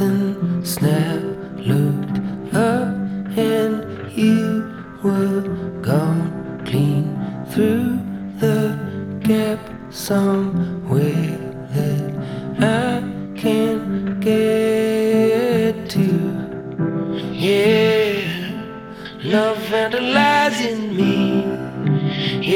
Something snapped, looked up, and you were gone clean through the gap somewhere that I can't get to. Yeah, love vandalizing me.